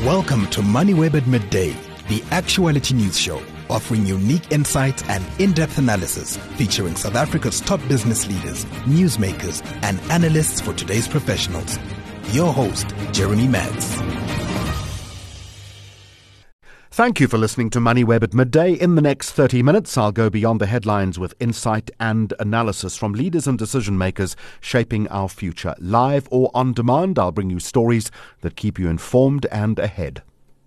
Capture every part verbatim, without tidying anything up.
Welcome to MoneyWeb at Midday, the actuality news show, offering unique insights and in-depth analysis featuring South Africa's top business leaders, newsmakers, and analysts for today's professionals. Your host, Jeremy Matz. Thank you for listening to MoneyWeb at Midday. In the next thirty minutes, I'll go beyond the headlines with insight and analysis from leaders and decision makers shaping our future. Live or on demand, I'll bring you stories that keep you informed and ahead.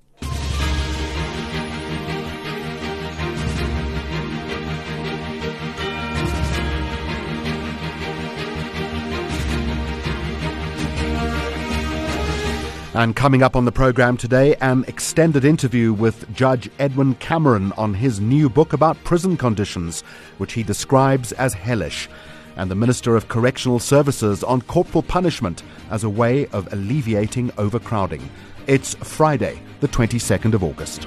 And coming up on the program today, an extended interview with Judge Edwin Cameron on his new book about prison conditions, which he describes as hellish, and the Minister of Correctional Services on corporal punishment as a way of alleviating overcrowding. It's Friday, the twenty-second of August.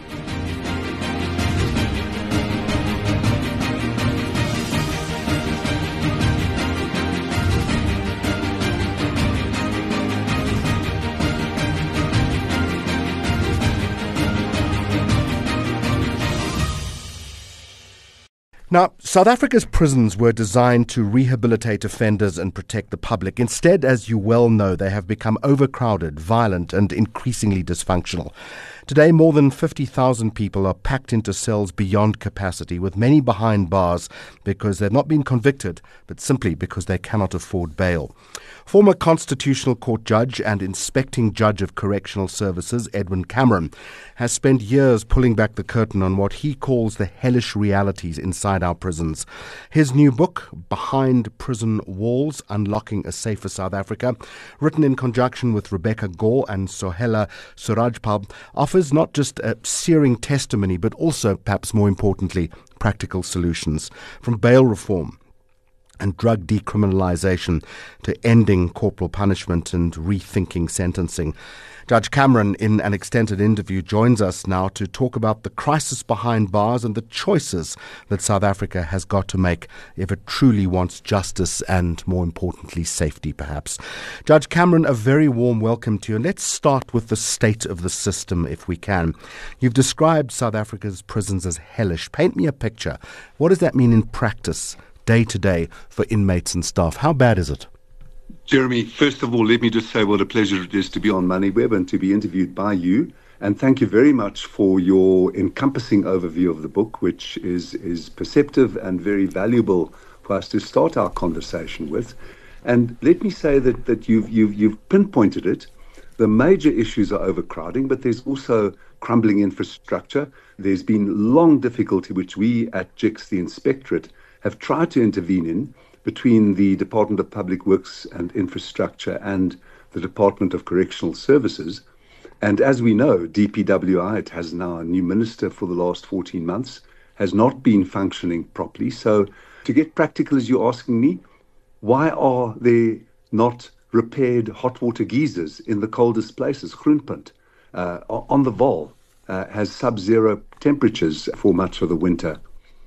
Now, South Africa's prisons were designed to rehabilitate offenders and protect the public. Instead, as you well know, they have become overcrowded, violent, and increasingly dysfunctional. Today, more than fifty thousand people are packed into cells beyond capacity, with many behind bars because they've not been convicted, but simply because they cannot afford bail. Former Constitutional Court judge and inspecting judge of correctional services, Edwin Cameron, has spent years pulling back the curtain on what he calls the hellish realities inside our prisons. His new book, Behind Prison Walls, Unlocking a Safer South Africa, written in conjunction with Rebecca Gore and Sohela Surajpal, offers not just a searing testimony, but also, perhaps more importantly, practical solutions. From bail reform and drug decriminalisation to ending corporal punishment and rethinking sentencing. Judge Cameron, in an extended interview, joins us now to talk about the crisis behind bars and the choices that South Africa has got to make if it truly wants justice and, more importantly, safety, perhaps. Judge Cameron, a very warm welcome to you. And let's start with the state of the system, if we can. You've described South Africa's prisons as hellish. Paint me a picture. What does that mean in practice, day to day, for inmates and staff? How bad is it? Jeremy, first of all, let me just say what a pleasure it is to be on MoneyWeb and to be interviewed by you. And thank you very much for your encompassing overview of the book, which is, is perceptive and very valuable for us to start our conversation with. And let me say that, that you've, you've, you've pinpointed it. The major issues are overcrowding, but there's also crumbling infrastructure. There's been long difficulty, which we at J I C, the Inspectorate, have tried to intervene in between the Department of Public Works and Infrastructure and the Department of Correctional Services. And as we know, D P W I, it has now a new minister for the last fourteen months, has not been functioning properly. So to get practical, as you're asking me, why are there not repaired hot water geysers in the coldest places? Groenpunt, uh, on the Vaal, uh, has sub-zero temperatures for much of the winter.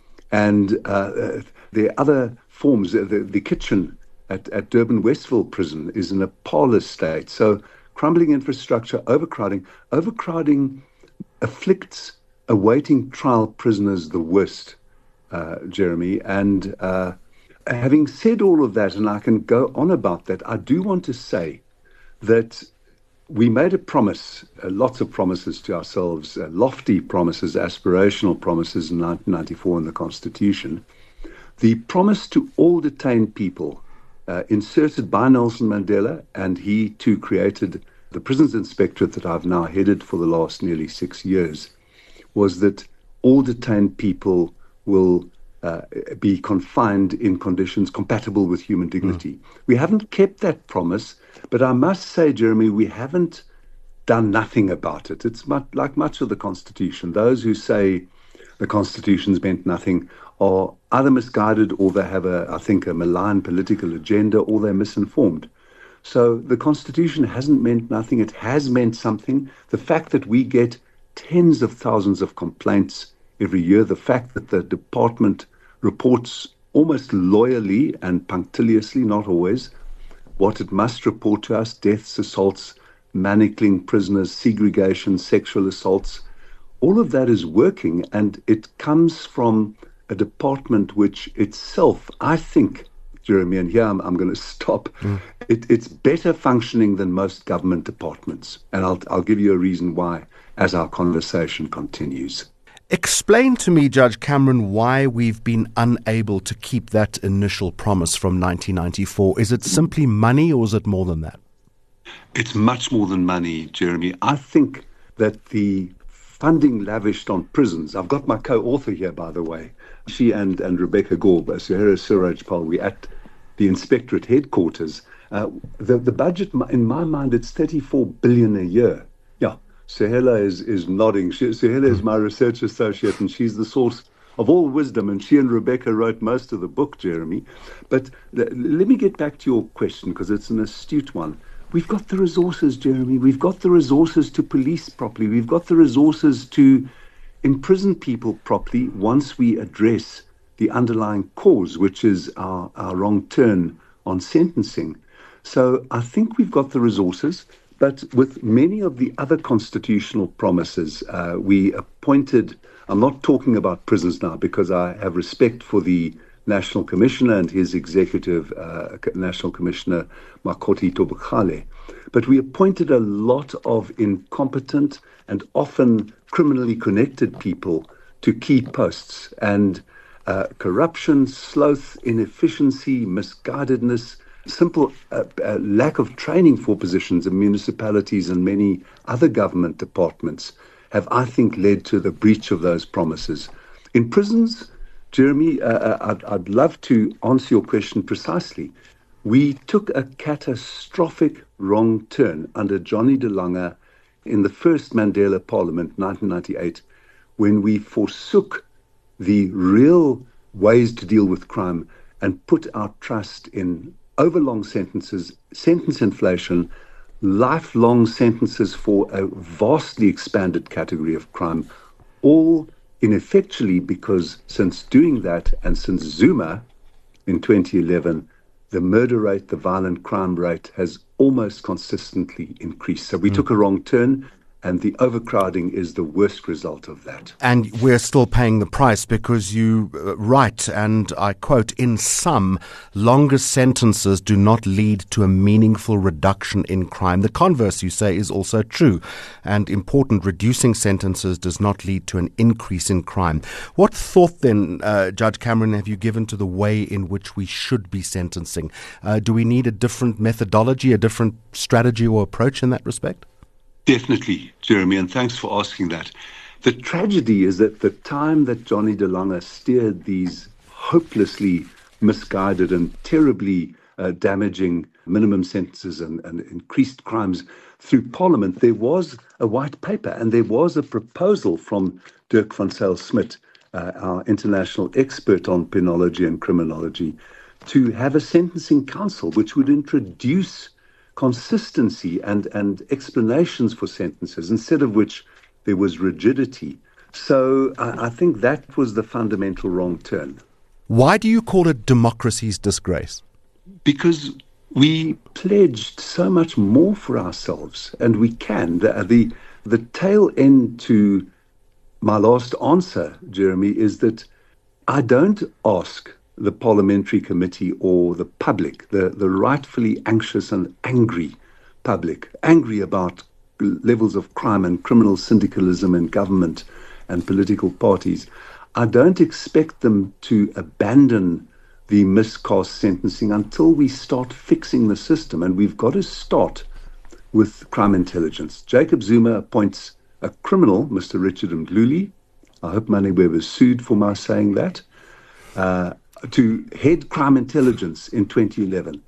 And uh, there are other forms. The, the kitchen at, at Durban Westville Prison is in a parlous state. So crumbling infrastructure, overcrowding. Overcrowding afflicts awaiting trial prisoners the worst, uh, Jeremy. And uh, having said all of that, and I can go on about that, I do want to say that we made a promise, uh, lots of promises to ourselves, uh, lofty promises, aspirational promises in nineteen ninety-four in the Constitution. The promise to all detained people, uh, inserted by Nelson Mandela, and he too created the Prisons Inspectorate that I've now headed for the last nearly six years, was that all detained people will uh, be confined in conditions compatible with human dignity. Mm. We haven't kept that promise, but I must say, Jeremy, we haven't done nothing about it. It's much, like much of the Constitution. Those who say the Constitution's meant nothing are either misguided or they have, a, I think, a malign political agenda, or they're misinformed. So the Constitution hasn't meant nothing. It has meant something. The fact that we get tens of thousands of complaints every year, the fact that the department reports almost loyally and punctiliously, not always, what it must report to us, deaths, assaults, manacling prisoners, segregation, sexual assaults. All of that is working, and it comes from a department which itself, I think, Jeremy, and here I'm, I'm going to stop, mm. it, it's better functioning than most government departments. And I'll, I'll give you a reason why as our conversation continues. Explain to me, Judge Cameron, why we've been unable to keep that initial promise from nineteen ninety-four. Is it simply money, or is it more than that? It's much more than money, Jeremy. I think that the funding lavished on prisons, I've got my co-author here, by the way, she and, and Rebecca Gorb, Suhera Surajpal, we're at the Inspectorate headquarters. Uh, the, the budget, in my mind, it's thirty-four billion a year. Yeah. Suhela is, is nodding. She, Suhela is my research associate, and she's the source of all wisdom, and she and Rebecca wrote most of the book, Jeremy. But l- let me get back to your question, because it's an astute one. We've got the resources, Jeremy. We've got the resources to police properly. We've got the resources to imprison people properly once we address the underlying cause, which is our, our wrong turn on sentencing. So I think we've got the resources. But with many of the other constitutional promises, uh, we appointed, I'm not talking about prisons now because I have respect for the National Commissioner and his executive, uh, National Commissioner Makoti Tobukhale, but we appointed a lot of incompetent and often criminally connected people to key posts. And uh, corruption, sloth, inefficiency, misguidedness, simple uh, uh, lack of training for positions in municipalities and many other government departments have, I think, led to the breach of those promises. In prisons, Jeremy, uh, I'd, I'd love to answer your question precisely. We took a catastrophic wrong turn under Johnny de Lange in the first Mandela Parliament, nineteen ninety-eight, when we forsook the real ways to deal with crime and put our trust in overlong sentences, sentence inflation, lifelong sentences for a vastly expanded category of crime, all ineffectually because since doing that and since Zuma in twenty eleven, the murder rate, the violent crime rate has almost consistently increased. So we mm. took a wrong turn. And the overcrowding is the worst result of that. And we're still paying the price because you uh, write, and I quote, in sum, longer sentences do not lead to a meaningful reduction in crime. The converse, you say, is also true. And important, reducing sentences does not lead to an increase in crime. What thought then, uh, Judge Cameron, have you given to the way in which we should be sentencing? Uh, do we need a different methodology, a different strategy or approach in that respect? Definitely, Jeremy, and thanks for asking that. The tragedy is that the time that Johnny de Lange steered these hopelessly misguided and terribly uh, damaging minimum sentences and, and increased crimes through Parliament, there was a white paper and there was a proposal from Dirk van Zyl-Smit, uh, our international expert on penology and criminology, to have a sentencing council which would introduce consistency and, and explanations for sentences, instead of which there was rigidity. So I, I think that was the fundamental wrong turn. Why do you call it democracy's disgrace? Because we pledged so much more for ourselves, and we can. The, the, the tail end to my last answer, Jeremy, is that I don't ask the parliamentary committee or the public, the, the rightfully anxious and angry public, angry about levels of crime and criminal syndicalism in government and political parties. I don't expect them to abandon the miscast sentencing until we start fixing the system. And we've got to start with crime intelligence. Jacob Zuma appoints a criminal, Mister Richard Mdluli. I hope Moniweb is sued for my saying that. Uh, to head crime intelligence in twenty eleven.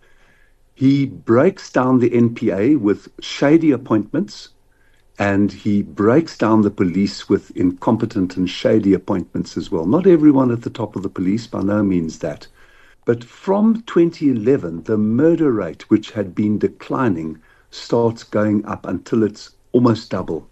He breaks down the N P A with shady appointments, and he breaks down the police with incompetent and shady appointments as well. Not everyone at the top of the police, by no means that. But from twenty eleven, the murder rate, which had been declining, starts going up until it's almost double.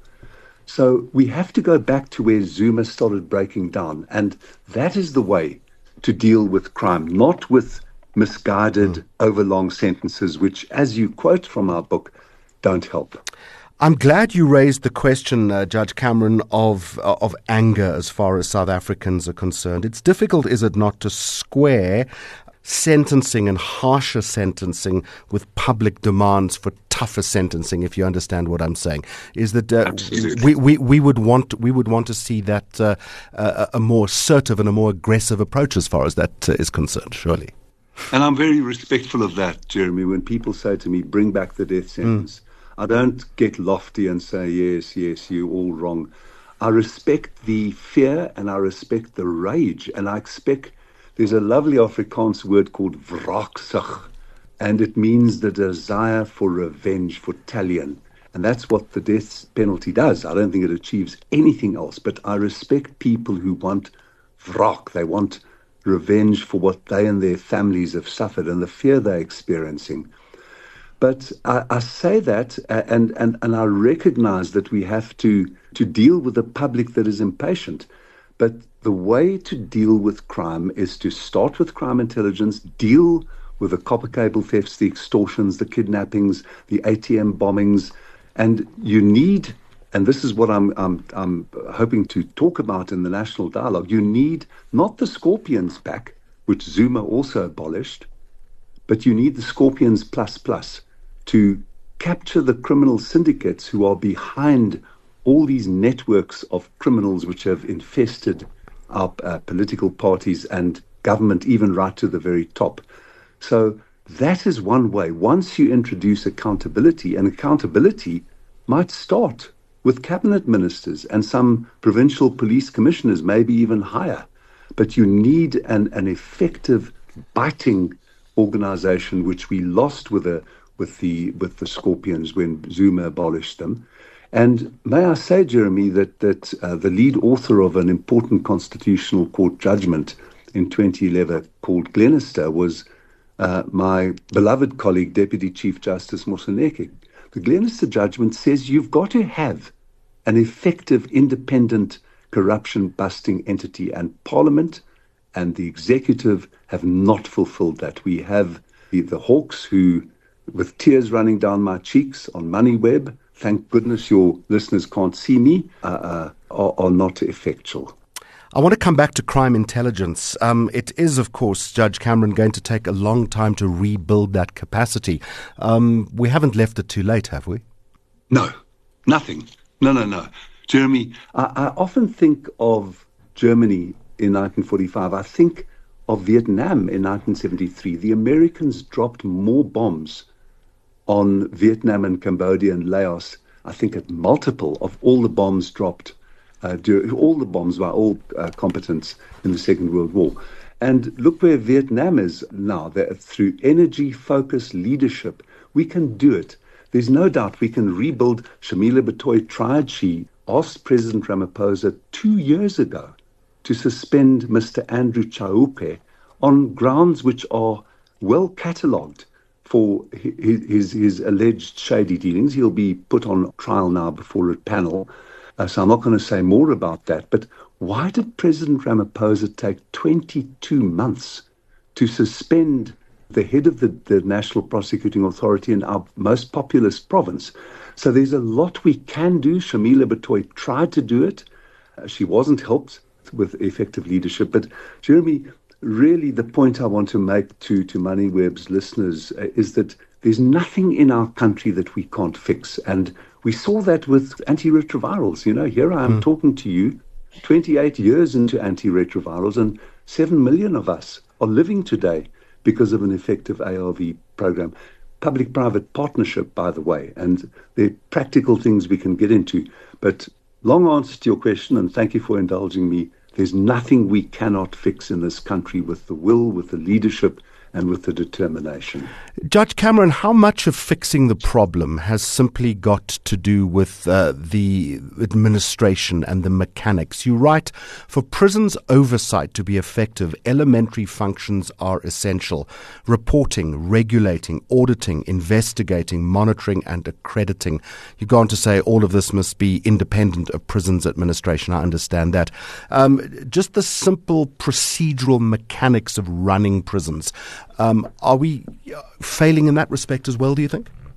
So we have to go back to where Zuma started breaking down, and that is the way to deal with crime, not with misguided, mm. overlong sentences, which, as you quote from our book, don't help. I'm glad you raised the question, uh, Judge Cameron, of uh, of anger as far as South Africans are concerned. It's difficult, is it not, to square sentencing and harsher sentencing with public demands for tougher sentencing, if you understand what I'm saying. Is that uh, we, we, we would want we would want to see that uh, a, a more assertive and a more aggressive approach as far as that uh, is concerned, surely. And I'm very respectful of that, Jeremy. When people say to me, bring back the death sentence, mm. I don't get lofty and say, yes, yes, you're all wrong. I respect the fear and I respect the rage. And I expect, there's a lovely Afrikaans word called wraaksug, and it means the desire for revenge, for talion. And that's what the death penalty does. I don't think it achieves anything else. But I respect people who want wraak. They want revenge for what they and their families have suffered and the fear they're experiencing. But I, I say that, uh, and, and, and I recognize that we have to, to deal with a public that is impatient. But the way to deal with crime is to start with crime intelligence, deal with the copper cable thefts, the extortions, the kidnappings, the A T M bombings. And you need, and this is what I'm, I'm, I'm hoping to talk about in the national dialogue, you need not the Scorpions back, which Zuma also abolished, but you need the Scorpions plus plus to capture the criminal syndicates who are behind all these networks of criminals which have infested our uh, political parties and government, even right to the very top. So that is one way. Once you introduce accountability, and accountability might start with cabinet ministers and some provincial police commissioners, maybe even higher. But you need an, an effective biting organization, which we lost with the with the with the Scorpions when Zuma abolished them. And may I say, Jeremy, that that uh, the lead author of an important constitutional court judgment in twenty eleven called Glenister was uh, my beloved colleague, Deputy Chief Justice Moseneke. The Glenister judgment says you've got to have an effective, independent, corruption-busting entity, and Parliament and the executive have not fulfilled that. We have the, the hawks who, with tears running down my cheeks on MoneyWeb, thank goodness your listeners can't see me, uh, uh, are, are not effectual. I want to come back to crime intelligence. Um, it is, of course, Judge Cameron, going to take a long time to rebuild that capacity. Um, we haven't left it too late, have we? No, nothing. No, no, no. Jeremy, I, I often think of Germany in nineteen forty-five. I think of Vietnam in nineteen seventy-three. The Americans dropped more bombs on Vietnam and Cambodia and Laos, I think at multiple of all the bombs dropped, uh, during, all the bombs by all uh, combatants in the Second World War. And look where Vietnam is now. That through energy-focused leadership, we can do it. There's no doubt we can rebuild. Shamila Batoy tried. She asked President Ramaphosa two years ago to suspend Mister Andrew Chauke on grounds which are well catalogued for his, his, his alleged shady dealings. He'll be put on trial now before a panel, uh, so I'm not going to say more about that. But why did President Ramaphosa take twenty-two months to suspend the head of the, the National Prosecuting Authority in our most populous province? So there's a lot we can do. Shamila Batoy tried to do it. Uh, she wasn't helped with effective leadership. But Jeremy, really the point I want to make to, to MoneyWeb's listeners uh, is that there's nothing in our country that we can't fix. And we saw that with antiretrovirals. You know, here I am mm. talking to you twenty-eight years into antiretrovirals, and seven million of us are living today because of an effective A R V program. Public-private partnership, by the way, and there are practical things we can get into. But long answer to your question, and thank you for indulging me. There's nothing we cannot fix in this country with the will, with the leadership, and with the determination. Judge Cameron, how much of fixing the problem has simply got to do with uh, the administration and the mechanics? You write, for prisons oversight to be effective, elementary functions are essential. Reporting, regulating, auditing, investigating, monitoring, and accrediting. You go on to say all of this must be independent of prisons administration. I understand that. Um, just the simple procedural mechanics of running prisons. Um, are we failing in that respect as well, do you think?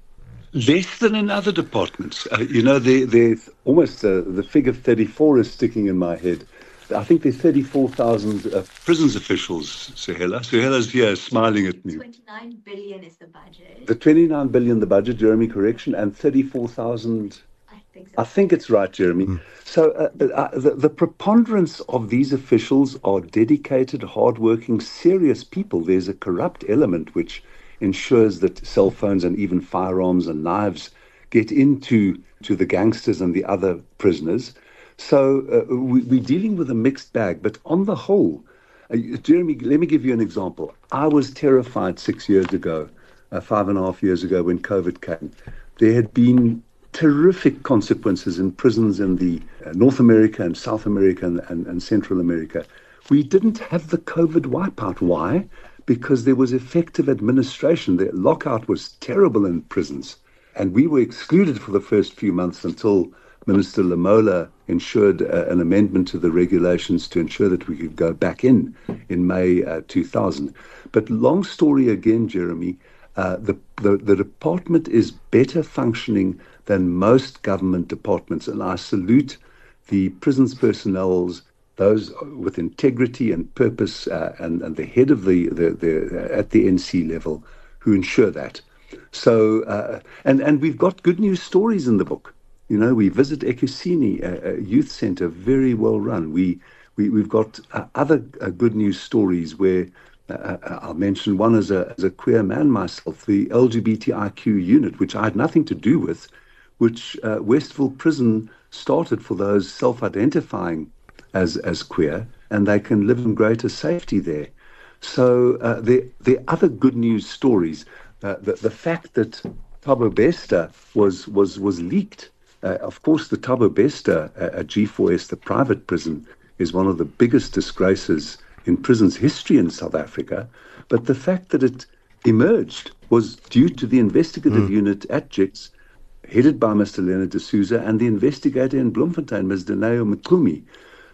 Less than in other departments. Uh, you know, there, there's almost uh, the figure thirty-four is sticking in my head. I think there's thirty-four thousand uh, prisons officials, Suhela. Suhela's here smiling at me. twenty-nine billion is the budget. The twenty-nine billion, the budget, Jeremy, correction, and thirty-four thousand. I think so. I think it's right, Jeremy. Mm. So uh, uh, the, the preponderance of these officials are dedicated, hardworking, serious people. There's a corrupt element which ensures that cell phones and even firearms and knives get into to the gangsters and the other prisoners. So uh, we, we're dealing with a mixed bag. But on the whole, uh, Jeremy, let me give you an example. I was terrified six years ago, uh, five and a half years ago when COVID came. There had been terrific consequences in prisons in the uh, North America and South America and, and, and Central America. We didn't have the COVID wipeout. Why? Because there was effective administration. The lockout was terrible in prisons. And we were excluded for the first few months until Minister Lamola ensured uh, an amendment to the regulations to ensure that we could go back in in May uh, two thousand. But long story again, Jeremy, uh, the, the, the department is better functioning than most government departments. And I salute the prisons personnel's, those with integrity and purpose, uh, and, and the head of the, the, the uh, at the N C level who ensure that. So, uh, and, and we've got good news stories in the book. You know, we visit Ekuseni, a, a youth center, very well run. We, we, we've got uh, other uh, good news stories where uh, I'll mention one as a, as a queer man myself, the L G B T I Q unit, which I had nothing to do with, which uh, Westville Prison started for those self-identifying as, as queer, and they can live in greater safety there. So uh, there, there are other good news stories. Uh, the, the fact that Thabo Bester was, was, was leaked. Uh, of course, the Thabo Bester uh, at G four S, the private prison, is one of the biggest disgraces in prison's history in South Africa. But the fact that it emerged was due to the investigative mm. unit at G I C S, headed by Mister Leonard D'Souza, and the investigator in Bloemfontein, Miz Daneo Mqumi.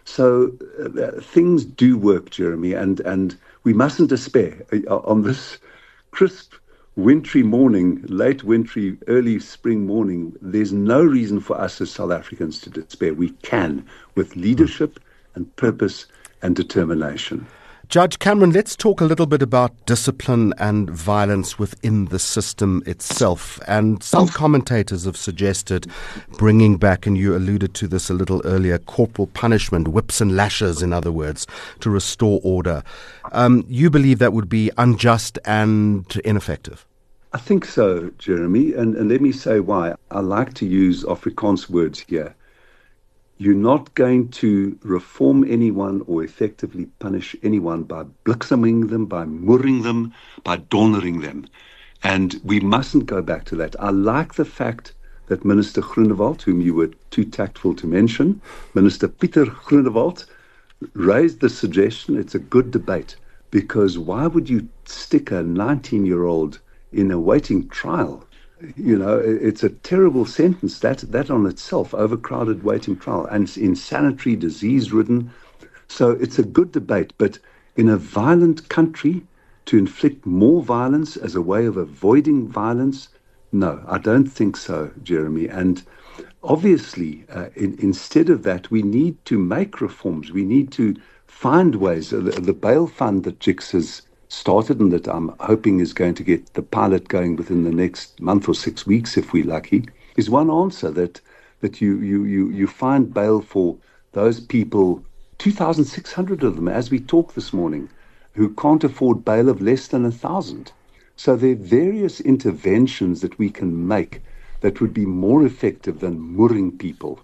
So uh, things do work, Jeremy, and, and we mustn't despair. Uh, on this crisp, wintry morning, late wintry, early spring morning, there's no reason for us as South Africans to despair. We can, with leadership and purpose and determination. Judge Cameron, let's talk a little bit about discipline and violence within the system itself. And some commentators have suggested bringing back, and you alluded to this a little earlier, corporal punishment, whips and lashes, in other words, to restore order. Um, you believe that would be unjust and ineffective? I think so, Jeremy, and, and let me say why. I like to use Afrikaans words here. You're not going to reform anyone or effectively punish anyone by blikseming them, by murring them, by donnering them. And we mustn't go back to that. I like the fact that Minister Groenewald, whom you were too tactful to mention, Minister Pieter Groenewald, raised the suggestion. It's a good debate, because why would you stick a nineteen-year-old in a waiting trial? You know, it's a terrible sentence, that that on itself, overcrowded waiting trial, and it's insanitary, disease-ridden. So it's a good debate, but in a violent country, to inflict more violence as a way of avoiding violence, no, I don't think so, Jeremy. And obviously, uh, in, instead of that, we need to make reforms. We need to find ways. The, the bail fund that G I C S has started, and that I'm hoping is going to get the pilot going within the next month or six weeks, if we're lucky, is one answer, that that you you you you find bail for those people, two thousand six hundred of them, as we talk this morning, who can't afford bail of less than a thousand. So there are various interventions that we can make that would be more effective than murring people.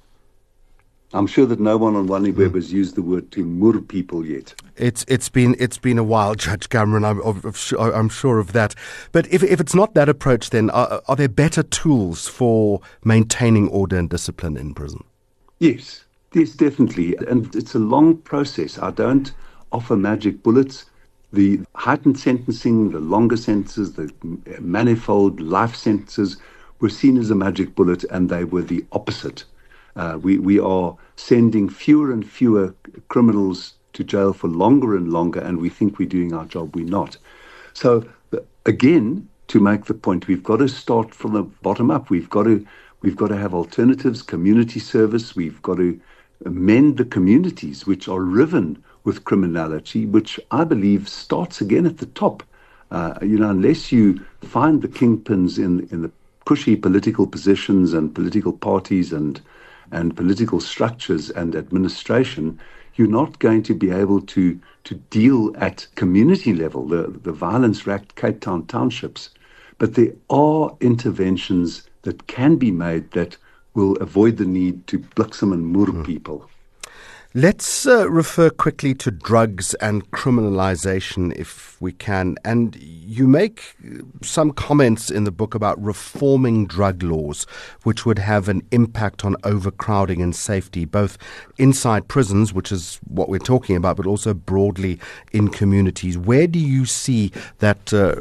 I'm sure that no one on OneWeb mm. has used the word to mur people yet. It's it's been it's been a while, Judge Cameron. I'm I'm sure of that. But if if it's not that approach, then are, are there better tools for maintaining order and discipline in prison? Yes, yes, definitely. And it's a long process. I don't offer magic bullets. The heightened sentencing, the longer sentences, the manifold life sentences were seen as a magic bullet, and they were the opposite. Uh, we, we are sending fewer and fewer criminals to jail for longer and longer, and we think we're doing our job. We're not. So, again, to make the point. We've got to start from the bottom up. We've got to we've got to have alternatives, community service. We've got to mend the communities which are riven with criminality, which I believe starts again at the top. Uh, you know, unless you find the kingpins in in the cushy political positions and political parties and and political structures and administration, you're not going to be able to to deal at community level, the, the violence-racked Cape Town townships. But there are interventions that can be made that will avoid the need to bliksem and moer mm. people. Let's uh, refer quickly to drugs and criminalization, if we can. And you make some comments in the book about reforming drug laws, which would have an impact on overcrowding and safety, both inside prisons, which is what we're talking about, but also broadly in communities. Where do you see that uh,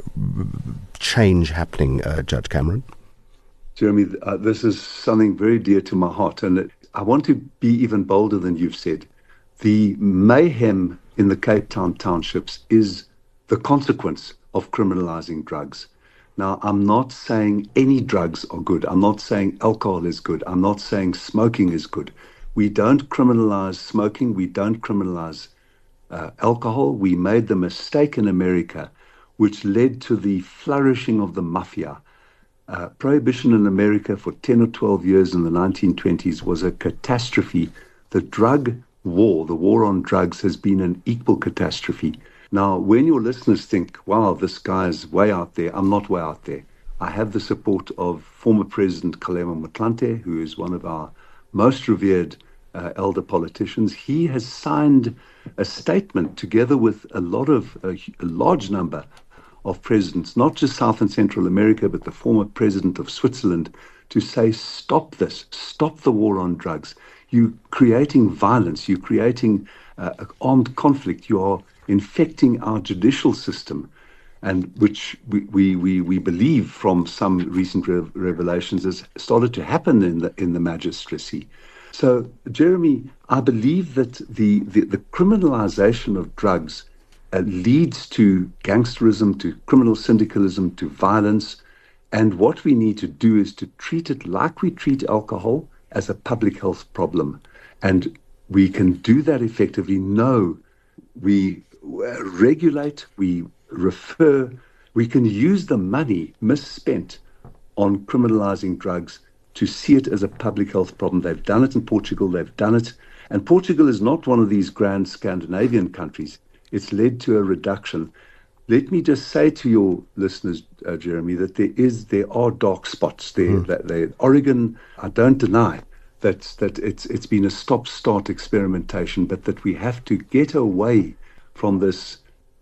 change happening, uh, Judge Cameron? Jeremy, uh, this is something very dear to my heart, and it, I want to be even bolder than you've said. The mayhem in the Cape Town townships is the consequence of criminalizing drugs. Now, I'm not saying any drugs are good. I'm not saying alcohol is good. I'm not saying smoking is good. We don't criminalize smoking. We don't criminalize uh, alcohol. We made the mistake in America, which led to the flourishing of the mafia. Uh, prohibition in America for ten or twelve years in the nineteen twenties was a catastrophe. The drug war, the war on drugs, has been an equal catastrophe. Now, when your listeners think, wow, this guy's way out there, I'm not way out there. I have the support of former President Kgalema Motlanthe, who is one of our most revered uh, elder politicians. He has signed a statement together with a lot of, a, a large number of presidents, not just South and Central America, but the former president of Switzerland, to say, stop this, stop the war on drugs. You're creating violence, you're creating uh, armed conflict, you are infecting our judicial system, and which we, we, we, we believe from some recent re- revelations has started to happen in the in the magistracy. So, Jeremy, I believe that the, the, the criminalization of drugs Uh, leads to gangsterism, to criminal syndicalism, to violence. And what we need to do is to treat it like we treat alcohol, as a public health problem. And we can do that effectively. No, we regulate, we refer, we can use the money misspent on criminalizing drugs to see it as a public health problem. They've done it in Portugal, they've done it. And Portugal is not one of these grand Scandinavian countries. It's led to a reduction. Let me just say to your listeners, uh, Jeremy, that there is there are dark spots there. Mm. That they, Oregon, I don't deny that that it's it's been a stop-start experimentation, but that we have to get away from this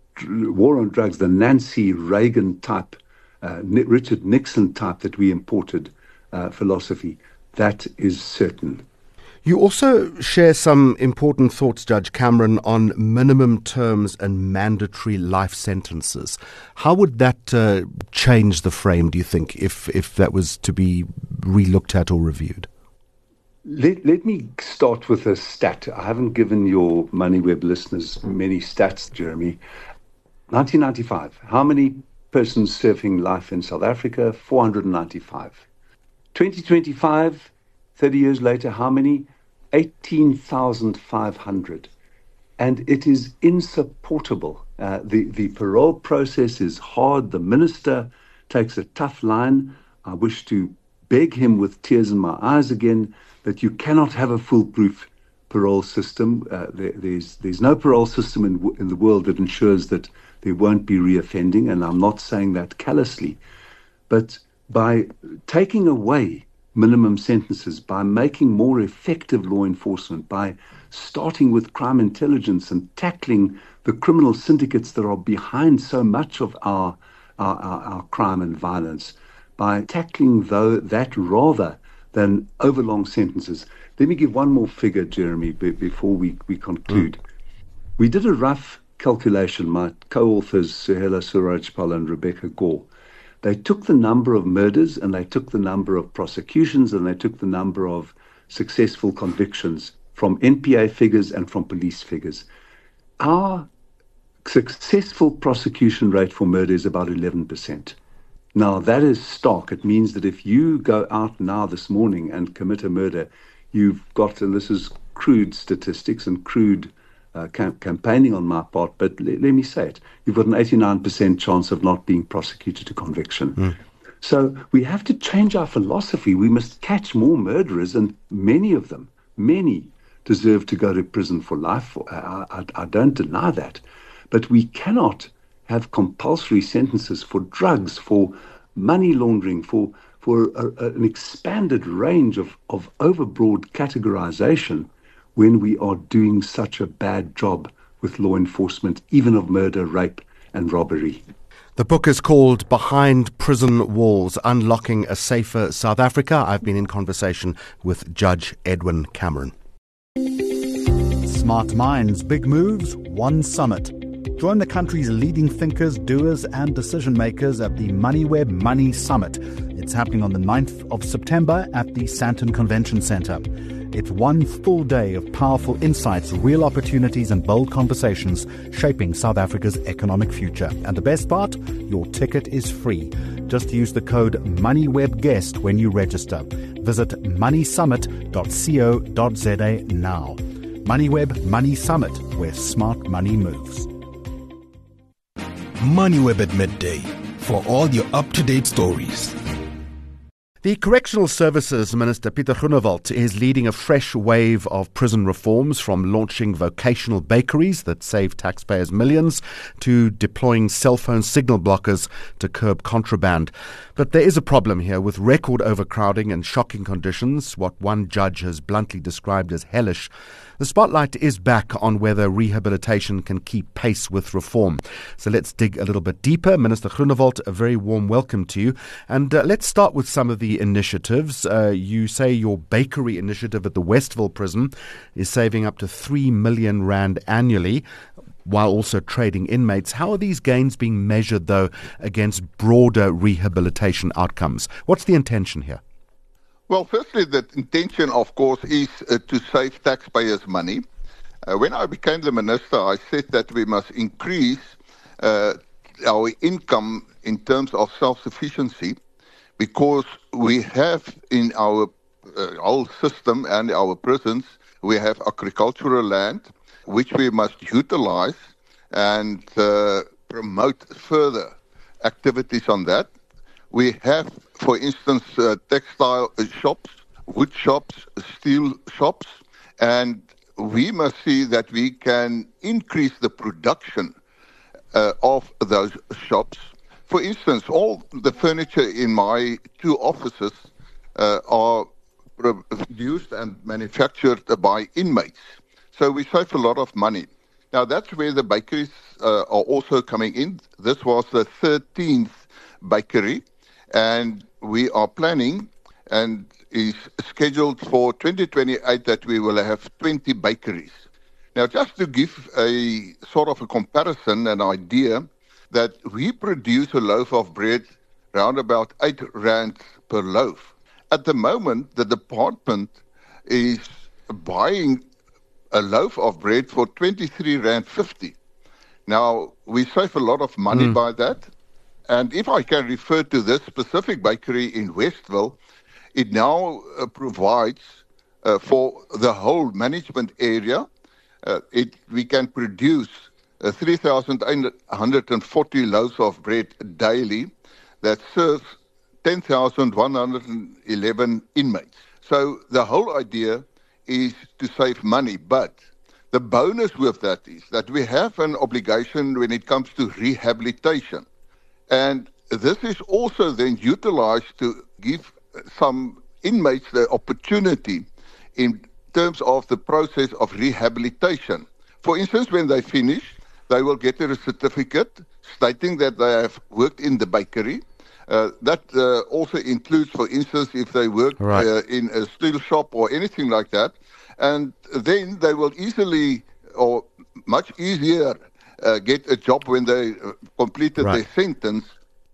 war on drugs, the Nancy Reagan type, uh, Richard Nixon type that we imported uh, philosophy. That is certain. You also share some important thoughts, Judge Cameron, on minimum terms and mandatory life sentences. How would that uh, change the frame, do you think, if, if that was to be re-looked at or reviewed? Let, let me start with a stat. I haven't given your MoneyWeb listeners many stats, Jeremy. nineteen ninety-five, how many persons serving life in South Africa? four hundred ninety-five. twenty twenty-five, thirty years later, how many? eighteen thousand five hundred. And it is insupportable. Uh, the, the parole process is hard. The minister takes a tough line. I wish to beg him with tears in my eyes again that you cannot have a foolproof parole system. Uh, there, there's, there's no parole system in, in the world that ensures that there won't be reoffending, and I'm not saying that callously. But by taking away minimum sentences, by making more effective law enforcement, by starting with crime intelligence and tackling the criminal syndicates that are behind so much of our our, our, our crime and violence, by tackling though that rather than overlong sentences. Let me give one more figure, Jeremy, b- before we, we conclude. Mm. We did a rough calculation, my co-authors, Suhela Surajpal and Rebecca Gore. They took the number of murders and they took the number of prosecutions and they took the number of successful convictions from N P A figures and from police figures. Our successful prosecution rate for murder is about eleven percent. Now, that is stark. It means that if you go out now this morning and commit a murder, you've got, and this is crude statistics and crude uh, cam- campaigning on my part, but le- let me say it, you've got an eighty-nine percent chance of not being prosecuted to conviction. Mm. So we have to change our philosophy. We must catch more murderers, and many of them, many deserve to go to prison for life. I, I, I don't deny that. But we cannot have compulsory sentences for drugs, for money laundering, for for a, a, an expanded range of, of overbroad categorization when we are doing such a bad job with law enforcement, even of murder, rape and robbery. The book is called Behind Prison Walls, Unlocking a Safer South Africa. I've been in conversation with Judge Edwin Cameron. Smart minds, big moves, one summit. Join the country's leading thinkers, doers and decision makers at the MoneyWeb Money Summit. It's happening on the ninth of September at the Sandton Convention Centre. It's one full day of powerful insights, real opportunities and bold conversations shaping South Africa's economic future. And the best part? Your ticket is free. Just use the code MoneyWebGuest when you register. Visit money summit dot co dot za now. MoneyWeb Money Summit, where smart money moves. MoneyWeb at midday, for all your up-to-date stories. The Correctional Services Minister, Pieter Groenewald, is leading a fresh wave of prison reforms, from launching vocational bakeries that save taxpayers millions to deploying cell phone signal blockers to curb contraband. But there is a problem here with record overcrowding and shocking conditions, what one judge has bluntly described as hellish. The spotlight is back on whether rehabilitation can keep pace with reform. So let's dig a little bit deeper. Minister Groenewald, a very warm welcome to you. And uh, let's start with some of the initiatives. Uh, you say your bakery initiative at the Westville prison is saving up to three million rand annually, while also trading inmates. How are these gains being measured, though, against broader rehabilitation outcomes? What's the intention here? Well, firstly, the intention, of course, is uh, to save taxpayers money. Uh, when I became the minister, I said that we must increase uh, our income in terms of self-sufficiency, because we have in our uh, whole system and our prisons, we have agricultural land, which we must utilize and uh, promote further activities on that. We have, for instance, uh, textile shops, wood shops, steel shops, and we must see that we can increase the production uh, of those shops. For instance, all the furniture in my two offices uh, are produced and manufactured by inmates. So we save a lot of money. Now, that's where the bakeries uh, are also coming in. This was the thirteenth bakery, and we are planning and is scheduled for twenty twenty-eight that we will have twenty bakeries. Now, just to give a sort of a comparison, an idea, that we produce a loaf of bread around about eight rand per loaf. At the moment, the department is buying a loaf of bread for twenty-three rand fifty. Now, we save a lot of money mm. by that. And if I can refer to this specific bakery in Westville, it now uh, provides uh, for the whole management area, uh, it we can produce uh, three thousand one hundred forty loaves of bread daily that serves ten thousand one hundred eleven inmates. So the whole idea is to save money, but the bonus with that is that we have an obligation when it comes to rehabilitation. And this is also then utilized to give some inmates the opportunity in terms of the process of rehabilitation. For instance, when they finish, they will get a certificate stating that they have worked in the bakery. Uh, that uh, also includes, for instance, if they work right. uh, in a steel shop or anything like that. And then they will easily, or much easier, uh, get a job when they uh, completed right. their sentence.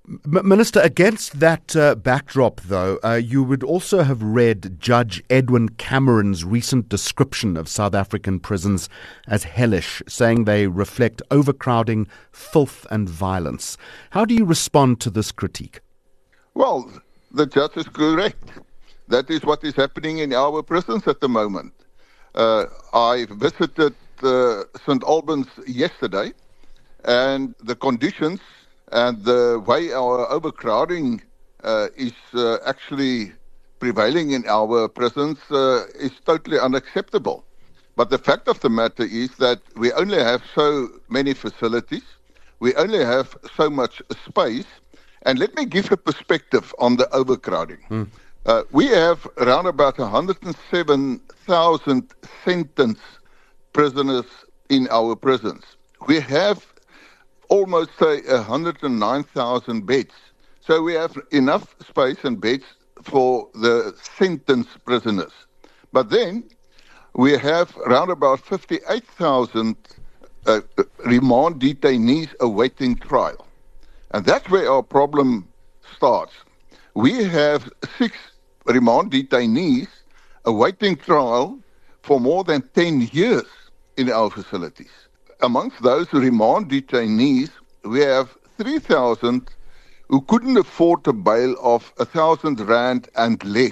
M- Minister, against that uh, backdrop, though, uh, you would also have read Judge Edwin Cameron's recent description of South African prisons as hellish, saying they reflect overcrowding, filth and violence. How do you respond to this critique? Well, the judge is correct. That is what is happening in our prisons at the moment. Uh, I visited uh, Saint Albans yesterday, and the conditions and the way our overcrowding uh, is uh, actually prevailing in our prisons uh, is totally unacceptable. But the fact of the matter is that we only have so many facilities, we only have so much space, and let me give a perspective on the overcrowding. Mm. Uh, we have around about one hundred seven thousand sentenced prisoners in our prisons. We have almost, say, one hundred nine thousand beds. So we have enough space and beds for the sentenced prisoners. But then we have around about fifty-eight thousand uh, remand detainees awaiting trial. And that's where our problem starts. We have six remand detainees awaiting trial for more than ten years in our facilities. Amongst those remand detainees, we have three thousand who couldn't afford a bail of one thousand rand and less.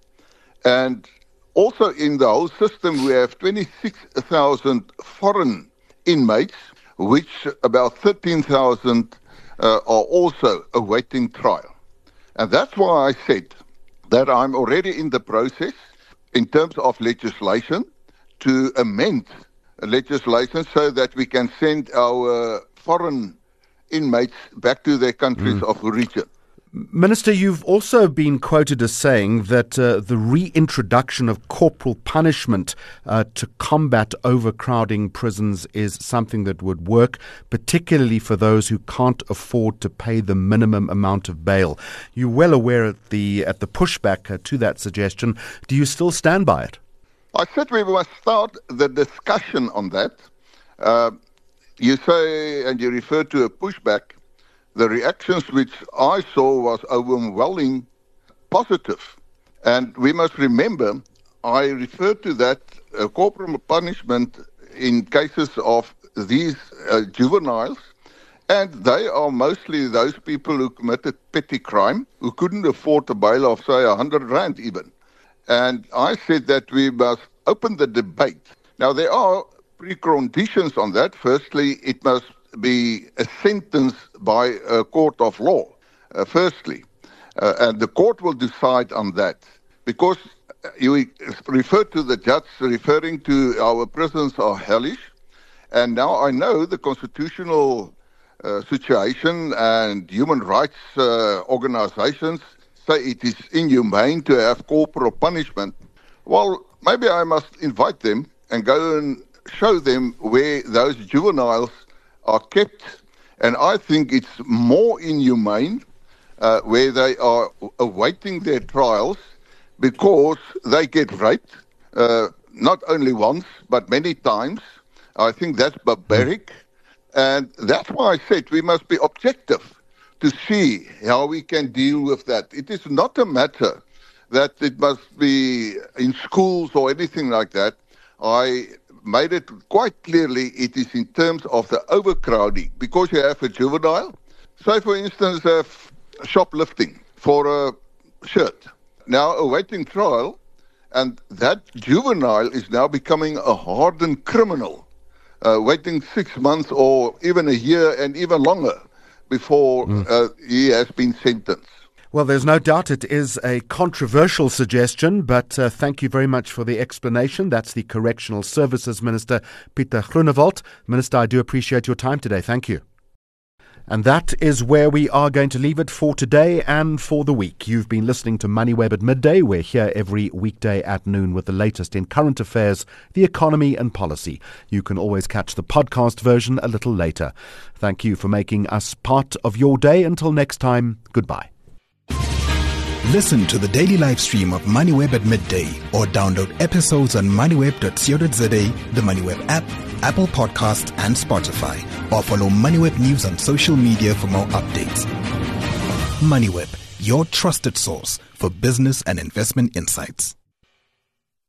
And also in the whole system, we have twenty-six thousand foreign inmates, which about thirteen thousand uh, are also awaiting trial. And that's why I said that I'm already in the process, in terms of legislation, to amend legislation so that we can send our foreign inmates back to their countries mm. of origin. Minister, you've also been quoted as saying that uh, the reintroduction of corporal punishment uh, to combat overcrowding prisons is something that would work, particularly for those who can't afford to pay the minimum amount of bail. You're well aware at the at the pushback uh, to that suggestion. Do you still stand by it? I said we must start the discussion on that. Uh, you say, and you refer to a pushback. The reactions which I saw was overwhelming positive. And we must remember, I referred to that uh, corporal punishment in cases of these uh, juveniles, and they are mostly those people who committed petty crime, who couldn't afford a bail of, say, one hundred rand even. And I said that we must open the debate. Now, there are preconditions on that. Firstly, it must be a sentence by a court of law, uh, firstly. Uh, and the court will decide on that. Because you refer to the judge referring to our prisons are hellish. And now I know the constitutional uh, situation and human rights uh, organizations say it is inhumane to have corporal punishment. Well, maybe I must invite them and go and show them where those juveniles are kept, and I think it's more inhumane uh, where they are awaiting their trials because they get raped, uh, not only once, but many times. I think that's barbaric, and that's why I said we must be objective to see how we can deal with that. It is not a matter that it must be in schools or anything like that. I made it quite clearly it is in terms of the overcrowding. Because you have a juvenile, say for instance, have shoplifting for a shirt, now awaiting trial, and that juvenile is now becoming a hardened criminal, uh, waiting six months or even a year and even longer before mm. uh, he has been sentenced. Well, there's no doubt it is a controversial suggestion, but uh, thank you very much for the explanation. That's the Correctional Services Minister, Pieter Groenewald. Minister, I do appreciate your time today. Thank you. And that is where we are going to leave it for today and for the week. You've been listening to MoneyWeb at midday. We're here every weekday at noon with the latest in current affairs, the economy and policy. You can always catch the podcast version a little later. Thank you for making us part of your day. Until next time, goodbye. Listen to the daily live stream of MoneyWeb at midday or download episodes on moneyweb dot co dot za, the MoneyWeb app, Apple Podcasts and Spotify, or follow MoneyWeb News on social media for more updates. MoneyWeb, your trusted source for business and investment insights.